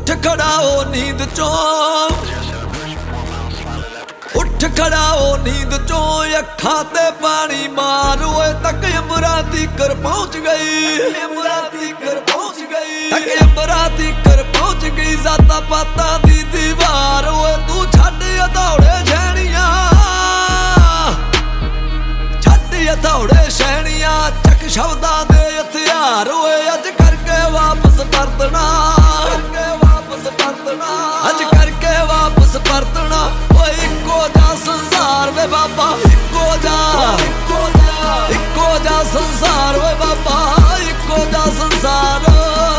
उठ खड़ा हो नींद चो, उठ खड़ा हो नींद चो, अखां ते पानी मार ओए तक अमरा तीकर पहुंच गई, अमरा तीकर पहुंच गई, तक अमरा तीकर पहुंच गई। जाता पाता दी दीवार ओए तू छड्ड हथौड़े छैनियां, छड्ड हथौड़े छैनियां, चक शब्दां दे हथियार ओए अज करके वापस परतना, करके वापस परतना, अज करके वापस परतना। ओए इक्को जा संसार वे बाबा, इक्को जा, इक्को जा, इक्को जा संसार वे बाबा, इक्को जा संसार।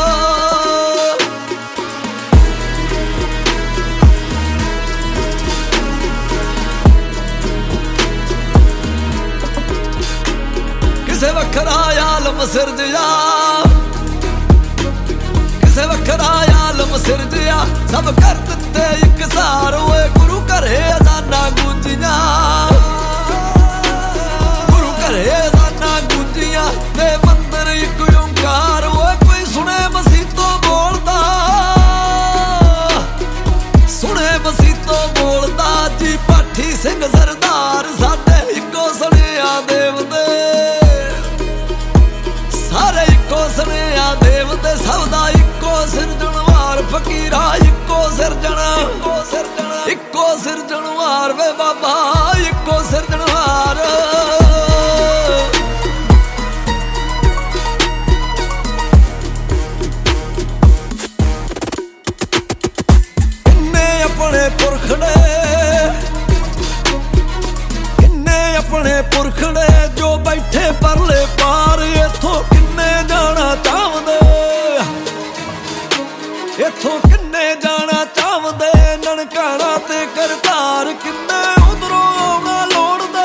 किसे वखरा आलम सिरजया, किसे वखरा आलम सिरजया, सब कर दिते इक सार ओए गुरु घरे अजाना गूंजियां, गुरु घरे अजाना गूंजियां, ते मंदिर इक ओंकार ओए कोई सुने मसीतों बोलदा, सुने मसीतों बोलदा जी पाठी सिंह सरदार साडे इक्को सड़िया देव दे, सारे इक्को सड़िया देव दे, सबदा इक्को सिरजणवार फकीरा, इक्को सिरजण, इक्को सिरजण, इक्को सिरजणवार वे बाबा, इक्को सिरजणवार। किन्ने अपने पुरखड़े, किन्ने अपने पुरखड़े जो बैठे परले पार, इथों किन्ने जाना चाहदे, इथों किन्ने जाना चाहदे, ननकाना ते करतार किन्ने उधरों आउणा लोड़दे,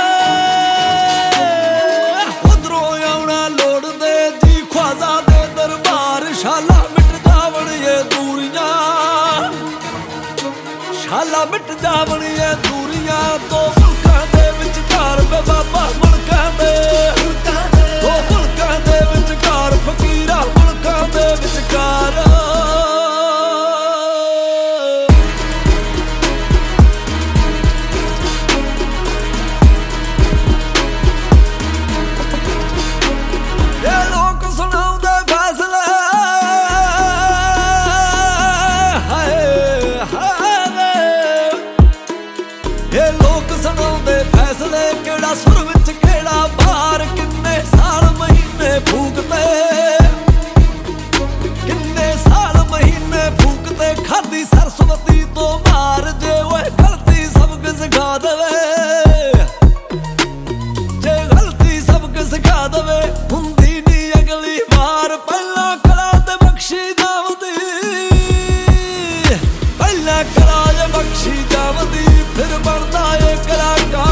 उधरों आउणा लोड़दे जी ख्वाजा दे दरबार। शाला मिट जावण ये दूरियां, शाला मिट जावण ये दूरियां, दो मुल्कां दे विचकार वे बाबा, मुल्कां दे, दो मुल्कां दे विचकार फकीरा, मुल्कां दे विचकार। सुर विच केड़ा बार, किन्ने साल महीने फूकते, किन्ने साल महीने फूकते, खादी सरस्वती तो मार जे ओए गलती सबक सिखा देवे, जे गलती सबक सिखा देवे, हुंदी नी अगली बार। पहला कला ते बख्शी जावदी, पहला कला ते बख्शी जावदी, फिर बनदा ए कलाकार।